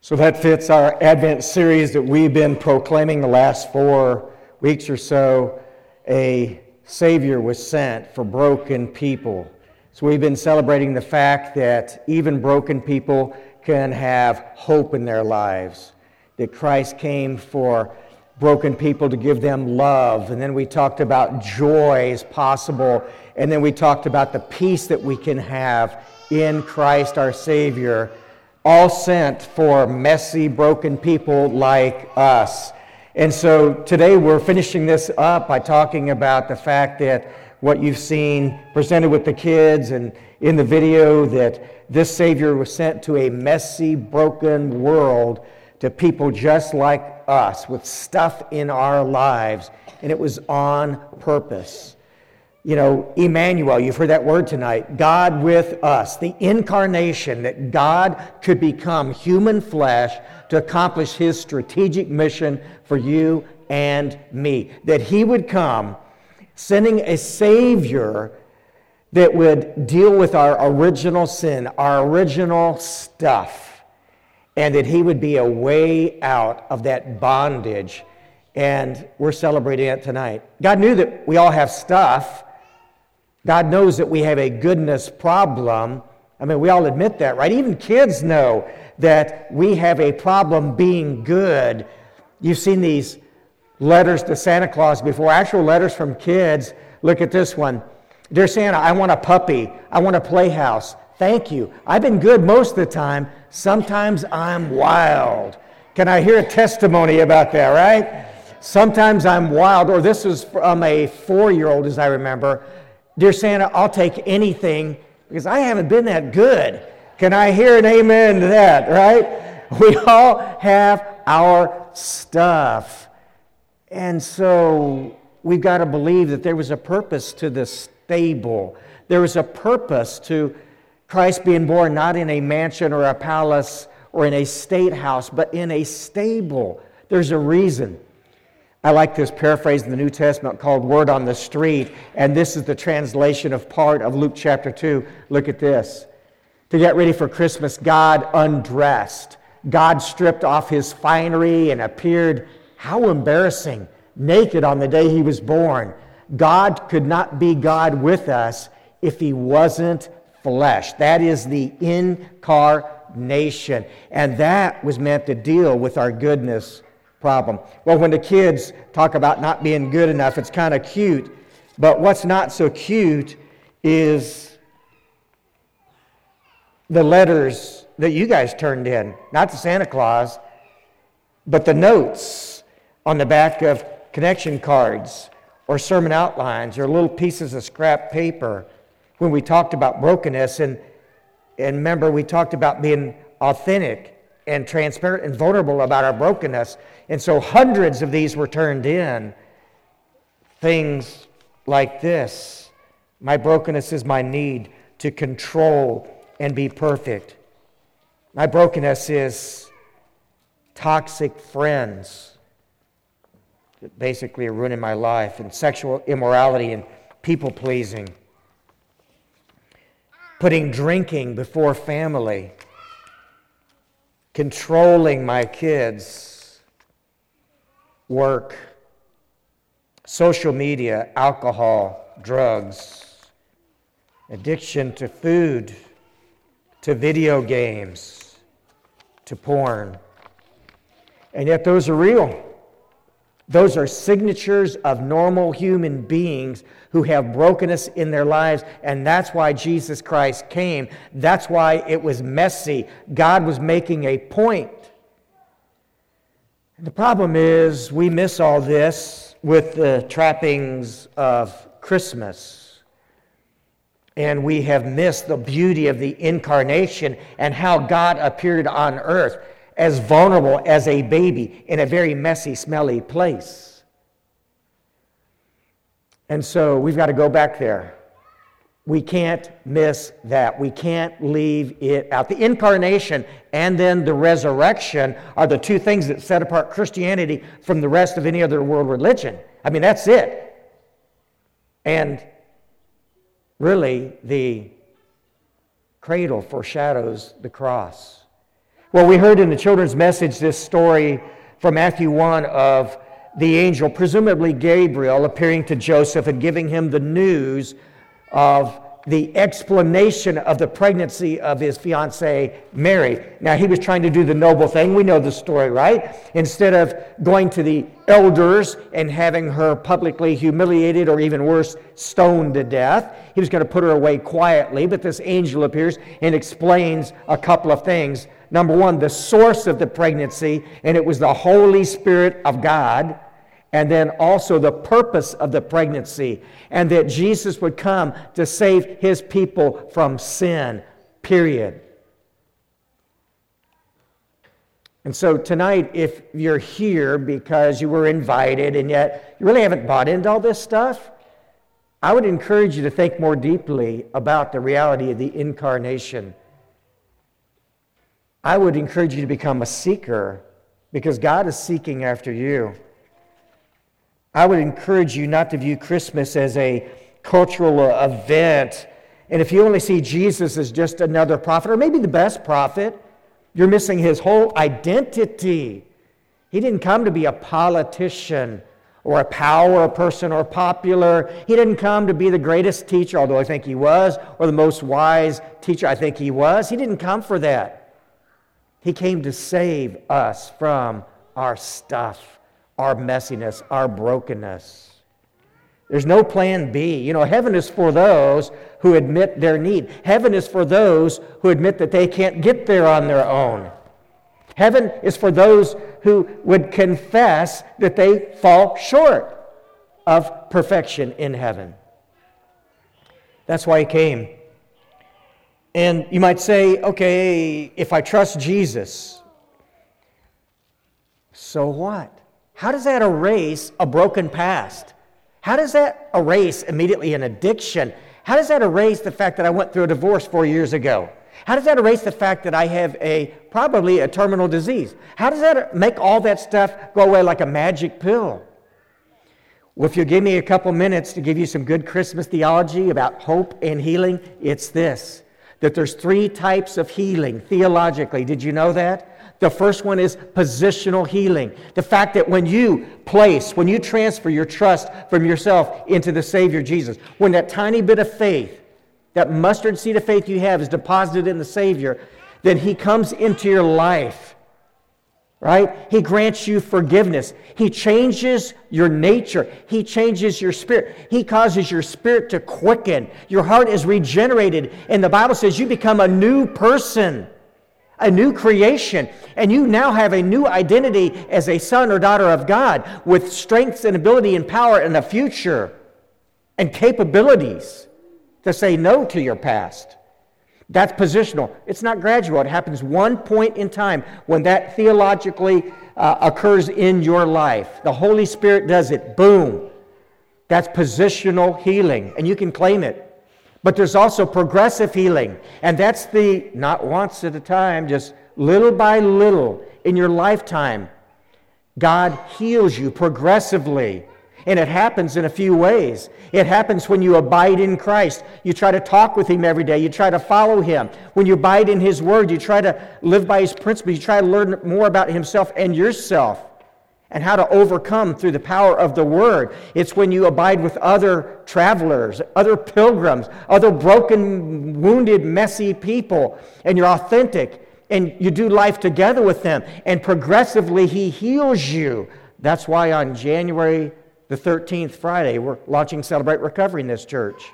So that fits our Advent series that we've been proclaiming the last 4 weeks or so. A Savior was sent for broken people. So we've been celebrating the fact that even broken people can have hope in their lives. That Christ came for broken people to give them love. And then we talked about joy is possible. And then we talked about the peace that we can have in Christ our Savior, all sent for messy, broken people like us. And so today we're finishing this up by talking about the fact that what you've seen presented with the kids and in the video, that this Savior was sent to a messy, broken world, to people just like us with stuff in our lives, and it was on purpose. You know, Emmanuel, you've heard that word tonight, God with us, the incarnation, that God could become human flesh to accomplish His strategic mission for you and me. That He would come sending a Savior that would deal with our original sin, our original stuff, and that He would be a way out of that bondage. And we're celebrating it tonight. God knew that we all have stuff. God knows that we have a goodness problem. I mean, we all admit that, right? Even kids know that we have a problem being good. You've seen these letters to Santa Claus before, actual letters from kids. Look at this one. Dear Santa, I want a puppy. I want a playhouse. Thank you. I've been good most of the time. Sometimes I'm wild. Can I hear a testimony about that, right? Sometimes I'm wild. Or this was from a 4-year-old, as I remember. Dear Santa, I'll take anything because I haven't been that good. Can I hear an amen to that, right? We all have our stuff. And so we've got to believe that there was a purpose to the stable. There was a purpose to Christ being born not in a mansion or a palace or in a state house, but in a stable. There's a reason. I like this paraphrase in the New Testament called Word on the Street, and this is the translation of part of Luke chapter 2. Look at this. To get ready for Christmas, God undressed. God stripped off His finery and appeared, how embarrassing, naked on the day He was born. God could not be God with us if He wasn't flesh. That is the incarnation, and that was meant to deal with our goodness problem. Well, when the kids talk about not being good enough, it's kind of cute. But what's not so cute is the letters that you guys turned in. Not to Santa Claus, but the notes on the back of connection cards or sermon outlines or little pieces of scrap paper when we talked about brokenness. And remember, we talked about being authentic and transparent and vulnerable about our brokenness. And so hundreds of these were turned in. Things like this. My brokenness is my need to control and be perfect. My brokenness is toxic friends that basically are ruining my life, and sexual immorality and people-pleasing. Putting drinking before family. Controlling my kids, work, social media, alcohol, drugs, addiction to food, to video games, to porn. And yet those are real. Those are signatures of normal human beings who have brokenness in their lives, and that's why Jesus Christ came. That's why it was messy. God was making a point. And the problem is we miss all this with the trappings of Christmas. And we have missed the beauty of the incarnation and how God appeared on earth as vulnerable as a baby in a very messy, smelly place. And so we've got to go back there. We can't miss that. We can't leave it out. The incarnation and then the resurrection are the two things that set apart Christianity from the rest of any other world religion. I mean, that's it. And really, the cradle foreshadows the cross. Well, we heard in the children's message this story from Matthew 1 of the angel, presumably Gabriel, appearing to Joseph and giving him the news of the explanation of the pregnancy of his fiancée, Mary. Now, he was trying to do the noble thing. We know the story, right? Instead of going to the elders and having her publicly humiliated or even worse, stoned to death, he was going to put her away quietly. But this angel appears and explains a couple of things. Number one, the source of the pregnancy, and it was the Holy Spirit of God. And then also the purpose of the pregnancy, and that Jesus would come to save his people from sin, period. And so tonight, if you're here because you were invited and yet you really haven't bought into all this stuff, I would encourage you to think more deeply about the reality of the incarnation. I would encourage you to become a seeker, because God is seeking after you. I would encourage you not to view Christmas as a cultural event. And if you only see Jesus as just another prophet, or maybe the best prophet, you're missing his whole identity. He didn't come to be a politician or a power person or popular. He didn't come to be the greatest teacher, although I think he was, or the most wise teacher, I think he was. He didn't come for that. He came to save us from our stuff, our messiness, our brokenness. There's no plan B. You know, heaven is for those who admit their need. Heaven is for those who admit that they can't get there on their own. Heaven is for those who would confess that they fall short of perfection in heaven. That's why he came. And you might say, okay, if I trust Jesus, so what? How does that erase a broken past? How does that erase immediately an addiction? How does that erase the fact that I went through a divorce 4 years ago? How does that erase the fact that I have probably a terminal disease? How does that make all that stuff go away like a magic pill? Well, if you'll give me a couple minutes to give you some good Christmas theology about hope and healing, it's this, that there's 3 types of healing theologically. Did you know that? The first one is positional healing. The fact that when you transfer your trust from yourself into the Savior Jesus, when that tiny bit of faith, that mustard seed of faith you have is deposited in the Savior, then he comes into your life, right? He grants you forgiveness. He changes your nature. He changes your spirit. He causes your spirit to quicken. Your heart is regenerated. And the Bible says you become a new person, a new creation, and you now have a new identity as a son or daughter of God with strengths and ability and power in the future and capabilities to say no to your past. That's positional. It's not gradual. It happens one point in time when that theologically occurs in your life. The Holy Spirit does it. Boom. That's positional healing, and you can claim it. But there's also progressive healing, and that's the not once at a time, just little by little in your lifetime. God heals you progressively, and it happens in a few ways. It happens when you abide in Christ. You try to talk with him every day. You try to follow him. When you abide in his word, you try to live by his principles. You try to learn more about himself and yourself and how to overcome through the power of the word. It's when you abide with other travelers, other pilgrims, other broken, wounded, messy people, and you're authentic, and you do life together with them, and progressively he heals you. That's why on January the 13th, Friday, we're launching Celebrate Recovery in this church.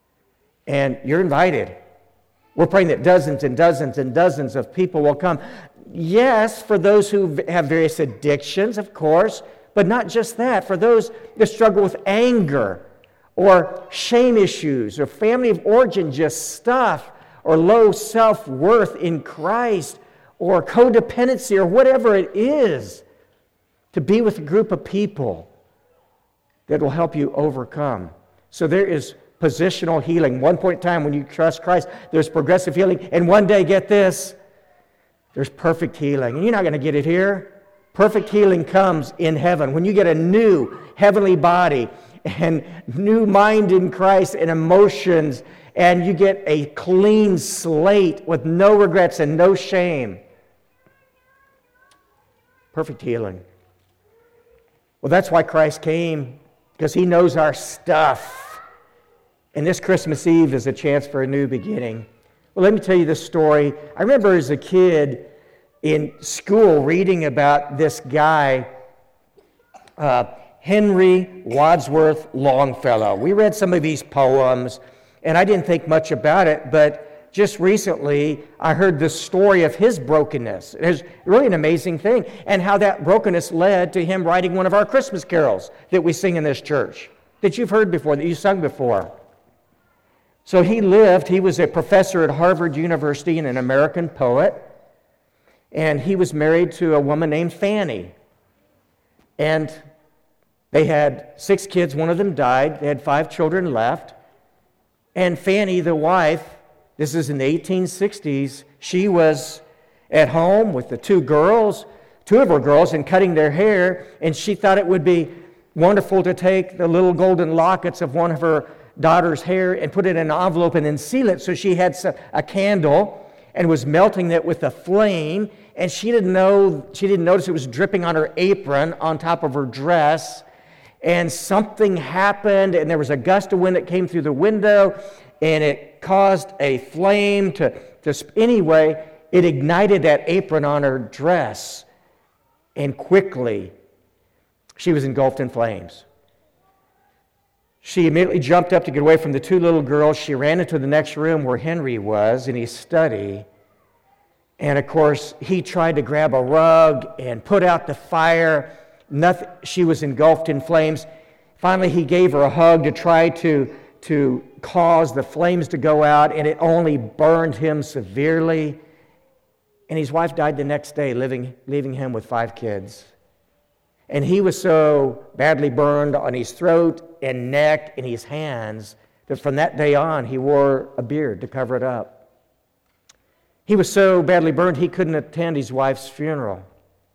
And you're invited. We're praying that dozens and dozens and dozens of people will come. Yes, for those who have various addictions, of course, but not just that. For those that struggle with anger or shame issues or family of origin just stuff or low self-worth in Christ or codependency or whatever it is, to be with a group of people that will help you overcome. So there is positional healing. One point in time when you trust Christ, there's progressive healing. And one day, get this, there's perfect healing. And you're not going to get it here. Perfect healing comes in heaven. When you get a new heavenly body and new mind in Christ and emotions, and you get a clean slate with no regrets and no shame. Perfect healing. Well, that's why Christ came, because he knows our stuff. And this Christmas Eve is a chance for a new beginning. Well, let me tell you this story. I remember as a kid in school reading about this guy, Henry Wadsworth Longfellow. We read some of his poems, and I didn't think much about it, but just recently I heard the story of his brokenness. It's really an amazing thing, and how that brokenness led to him writing one of our Christmas carols that we sing in this church, that you've heard before, that you sung before. So he was a professor at Harvard University and an American poet, and he was married to a woman named Fanny. And they had 6 kids, one of them died, they had 5 children left. And Fanny, the wife, this is in the 1860s, she was at home with the 2 of her girls, and cutting their hair, and she thought it would be wonderful to take the little golden lockets of one of her daughter's hair and put it in an envelope and then seal it. So she had a candle and was melting it with a flame, and she didn't notice it was dripping on her apron on top of her dress. And something happened, and there was a gust of wind that came through the window, and it caused a flame anyway, it ignited that apron on her dress, and quickly she was engulfed in flames. She immediately jumped up to get away from the 2 little girls. She ran into the next room where Henry was in his study. And of course, he tried to grab a rug and put out the fire. Nothing. She was engulfed in flames. Finally, he gave her a hug to try to cause the flames to go out, and it only burned him severely. And his wife died the next day, leaving him with 5 kids. And he was so badly burned on his throat and neck and his hands that from that day on, he wore a beard to cover it up. He was so badly burned, he couldn't attend his wife's funeral.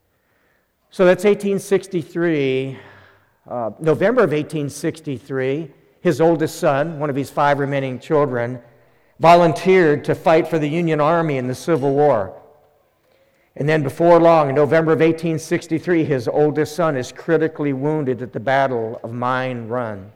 So that's 1863. November of 1863, his oldest son, one of his 5 remaining children, volunteered to fight for the Union Army in the Civil War. And then before long, in November of 1863, his oldest son is critically wounded at the Battle of Mine Run.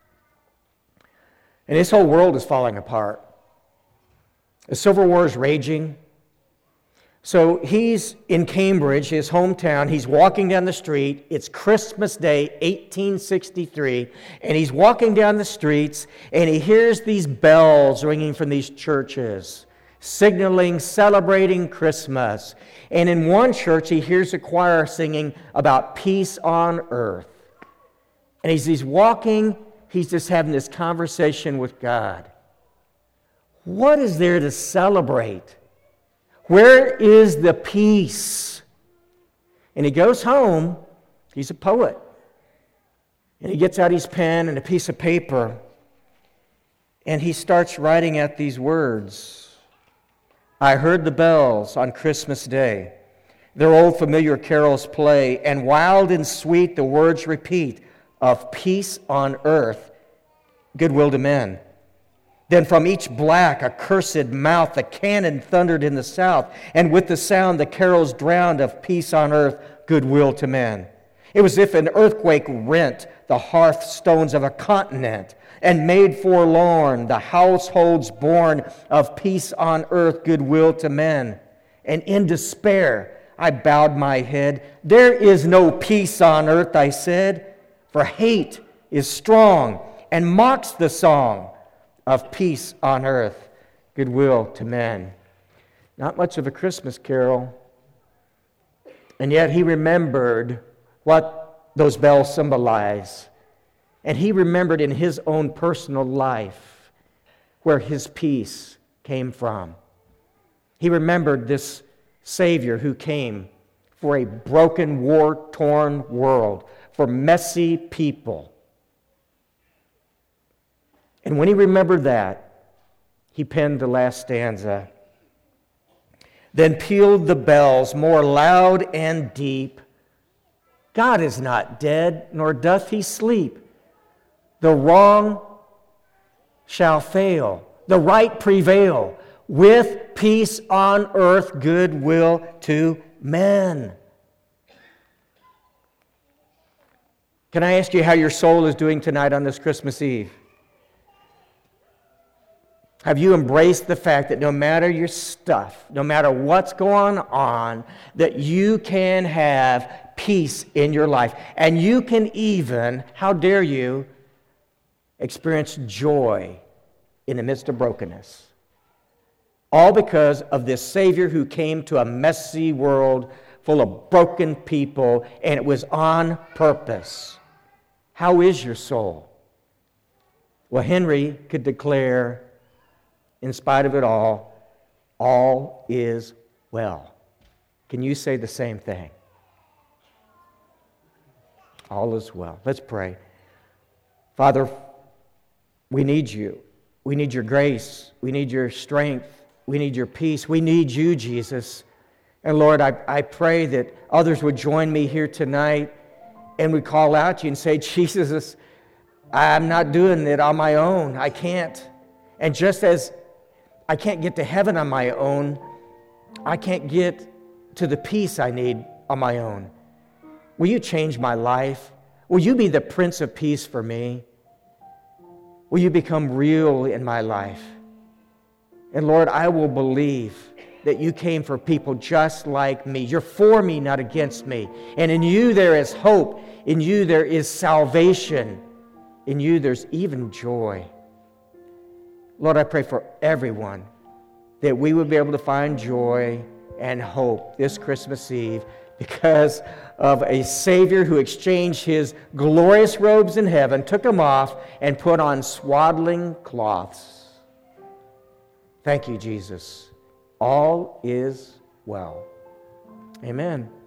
And his whole world is falling apart. The Civil War is raging. So he's in Cambridge, his hometown. He's walking down the street. It's Christmas Day, 1863. And he's walking down the streets, and he hears these bells ringing from these churches, signaling, celebrating Christmas. And in one church, he hears a choir singing about peace on earth. And as he's walking, he's just having this conversation with God. What is there to celebrate? Where is the peace? And he goes home. He's a poet. And he gets out his pen and a piece of paper, and he starts writing out these words. I heard the bells on Christmas Day. Their old familiar carols play, and wild and sweet the words repeat of peace on earth, goodwill to men. Then from each black, accursed mouth, the cannon thundered in the south, and with the sound the carols drowned of peace on earth, goodwill to men. It was as if an earthquake rent the hearthstones of a continent and made forlorn the households born of peace on earth, goodwill to men. And in despair I bowed my head. There is no peace on earth, I said, for hate is strong and mocks the song of peace on earth, goodwill to men. Not much of a Christmas carol. And yet he remembered what those bells symbolize. And he remembered in his own personal life where his peace came from. He remembered this Savior who came for a broken, war-torn world, for messy people. And when he remembered that, he penned the last stanza. Then pealed the bells more loud and deep. God is not dead, nor doth he sleep. The wrong shall fail, the right prevail, with peace on earth, goodwill to men. Can I ask you how your soul is doing tonight on this Christmas Eve? Have you embraced the fact that no matter your stuff, no matter what's going on, that you can have peace in your life? And you can even, how dare you, experience joy in the midst of brokenness. All because of this Savior who came to a messy world full of broken people, and it was on purpose. How is your soul? Well, Henry could declare, in spite of it all is well. Can you say the same thing? All is well. Let's pray. Father, we need you. We need your grace. We need your strength. We need your peace. We need you, Jesus. And Lord, I pray that others would join me here tonight and would call out to you and say, Jesus, I'm not doing it on my own. I can't. And just as I can't get to heaven on my own, I can't get to the peace I need on my own. Will you change my life? Will you be the Prince of Peace for me? Will you become real in my life? And Lord, I will believe that you came for people just like me. You're for me, not against me. And in you there is hope. In you there is salvation. In you there's even joy. Lord, I pray for everyone that we would be able to find joy and hope this Christmas Eve because of a Savior who exchanged his glorious robes in heaven, took them off, and put on swaddling cloths. Thank you, Jesus. All is well. Amen.